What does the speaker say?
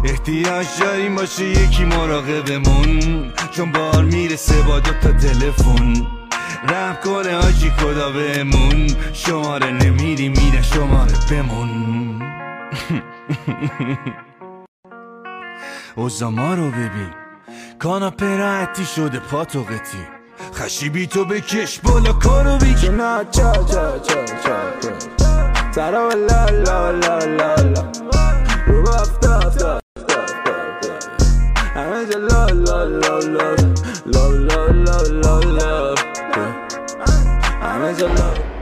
احتیاج داریم باشه یکی مراقبمون، چون بار میرسه با دوتا تلفن. رحم کنه حاجی خدا بهمون، شماره نمیری میره شماره بمون. اوزاما رو ببین، کاناپه راحتی شده پاتوقتی، خشیبی تو بکش بالا کارو بگی. نه چا چا چا چا سرا لا لا لا لا لا رو افتاد همه جا لا لا لا لا لا لا لا لا لا همه جا لا